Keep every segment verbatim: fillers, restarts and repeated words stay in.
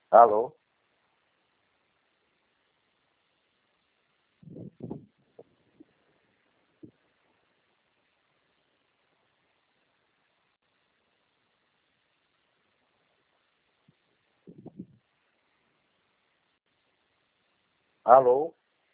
Alô? Alô?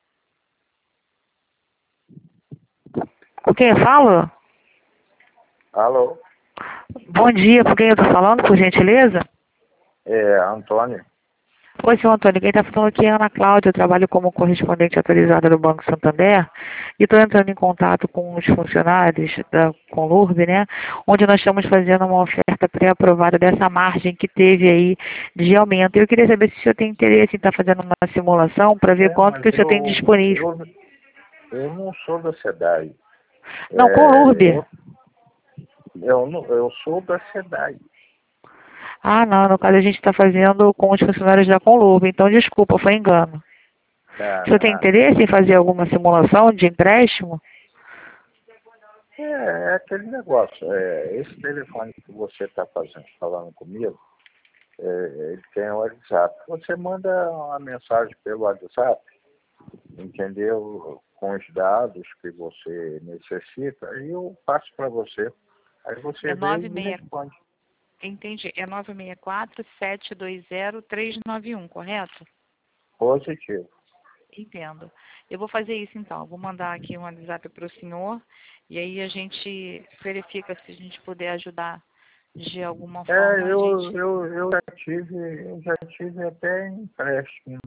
Com quem eu falo? Alô? Bom dia, com quem eu estou falando, por gentileza? É, Antônio. Oi, senhor Antônio, quem está falando aqui é a Ana Cláudia, eu trabalho como correspondente autorizada do Banco Santander e estou entrando em contato com os funcionários da Conlurb, né, onde nós estamos fazendo uma oferta pré-aprovada dessa margem que teve aí de aumento. Eu queria saber se o senhor tem interesse em estar fazendo uma simulação para ver É, quanto mas que o senhor tem eu, disponível. eu, eu não sou da SEDAI. Não, É, Conlurb. eu, eu, não- eu sou da SEDAI. Ah, não, no caso a gente está fazendo com os funcionários da Conlurb, então desculpa, foi engano. Tá, O senhor tem tá. interesse em fazer alguma simulação de empréstimo? É, é aquele negócio. É, esse telefone que você está fazendo, falando comigo, é, ele tem o WhatsApp. Você manda uma mensagem pelo WhatsApp, entendeu? Com os dados que você necessita, e eu passo para você. Aí você É vê nove e me seis, responde. entendi, é nove seis quatro, sete dois zero, três nove um, correto? Positivo. Entendo. Eu vou fazer isso então, eu vou mandar aqui um WhatsApp para o senhor e aí a gente verifica se a gente puder ajudar de alguma É, forma, a eu, gente... eu, eu já tive, eu já tive até empréstimo.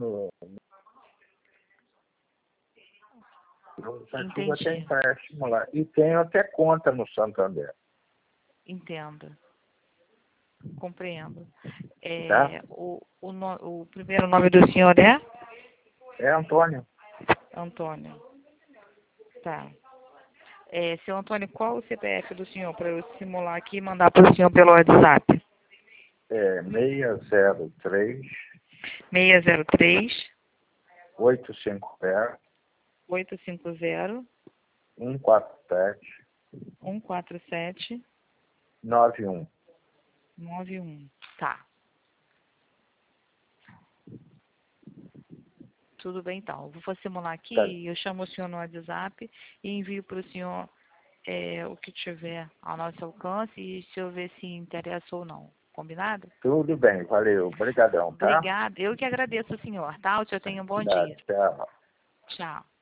Eu já tive até Entendi, empréstimo lá. E tenho até conta no Santander. entendo, compreendo. Tá? É, o, o, no- o primeiro nome do senhor é? É, Antônio. Antônio. Tá. É, seu Antônio, qual o C P F do senhor para eu simular aqui e mandar para o senhor pelo WhatsApp? É seis zero três, seis zero três, oito cinco zero, oito cinco zero, um quatro sete, um quatro sete, nove um. nove um. Tá. Tudo bem, então. Eu vou simular Tá. aqui, eu chamo o senhor no WhatsApp e envio para o senhor é, o que tiver ao nosso alcance e se eu ver se interessa ou não. Combinado? Tudo bem, valeu. Obrigadão, tá? Obrigada. Eu que agradeço, senhor, tá? O senhor tenha um bom Tá, dia. tchau. Tchau.